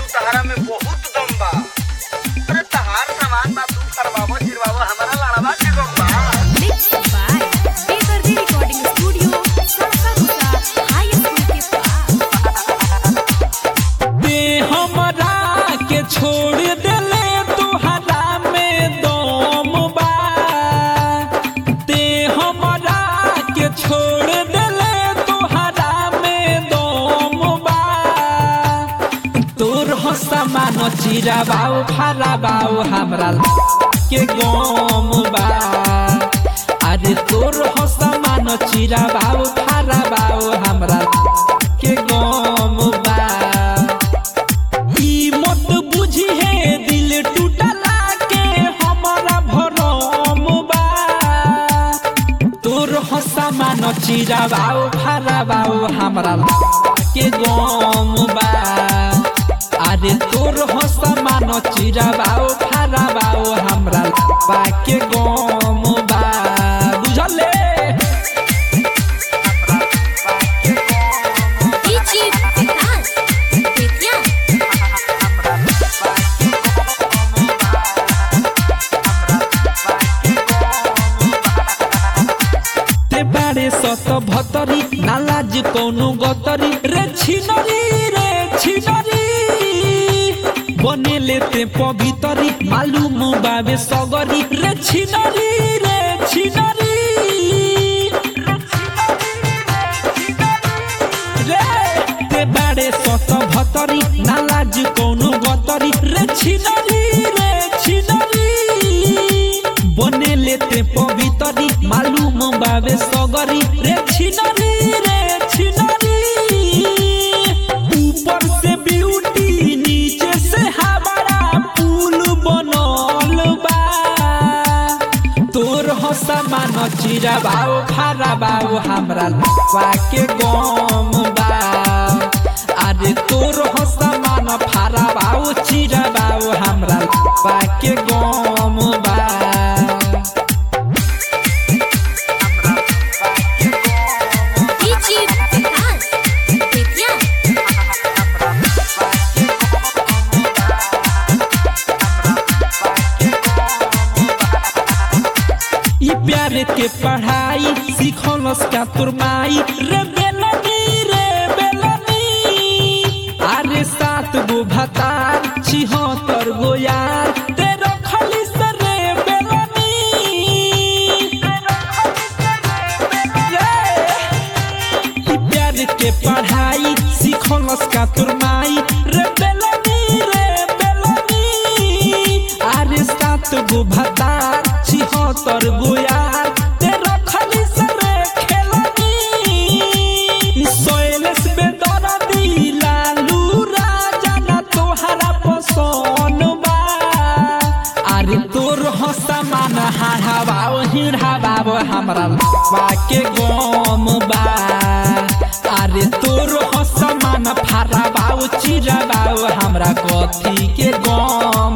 तहरा में बहुत दम बा। अरे तहार सामान बा तू करवावो चिरवावो हमारा लड़वा के गम बा। Mixed by Beverly Recording Studio, Sarsaguda, High School के पास। ते हमरा के छोड़ देले तुहरा में दम बा। ते हमरा के छोड़ देले तुहरा में दम बा। तोर सामान चिराबाऊ फराबाऊ हमरा के गम बा। अरे तोर सामान चिराबाऊ फराबाऊ हमरा के गम बा। ई मत बुझी है दिल टूटला के हमरा भरम बा। तोर सामान चिराबाऊ फराबाऊ हमरा के गम बा। अरे तोर सामान चिराबाऊ फराबाऊ हमरा के गम बा। बुझले DJ Vikas, Vidya, ते बारे सत भतरी नालाज कौनु गतरी रे छिनरी बनेले ते पवितरी मालूम बाबे सगरी रे छिनरी रे ते बारे सत भतरी नालाज कौनु गतरी रे छिनरी बनेले ते पवितरी मालूम बाबे सगरी रे छिनरी ऊपर से ब्यूटी नीचे से हमारा पुल बनल बा। तोर सामान चिराबाऊ फराबाऊ हमरा के गम बा। अरे तोर सामान फराबाऊ चिराबाऊ हमरा के गम बा। DJ Vikas, Vidya, ई प्यार के पढ़ाई सिखलस का तोर माई रे बेलनी अरे 7 गो भतार 76 गो यार ते रखली से रे बेलनी ई प्यार के पढ़ाई सिखलस का तोर माई रे बेलनी अरे 7 गो भतार 76 गो यार ते रखली से रे खेलनी। सोयलेस बेदर्दी लालू राजा ना तोहरा पसंद बा। अरे तोर सामान हाढ़ाबाओ हिढ़ाबाओ हमरा के गम बा। अरे तोर सामान फराबाओ चिराबाओ हमरा कथी के गम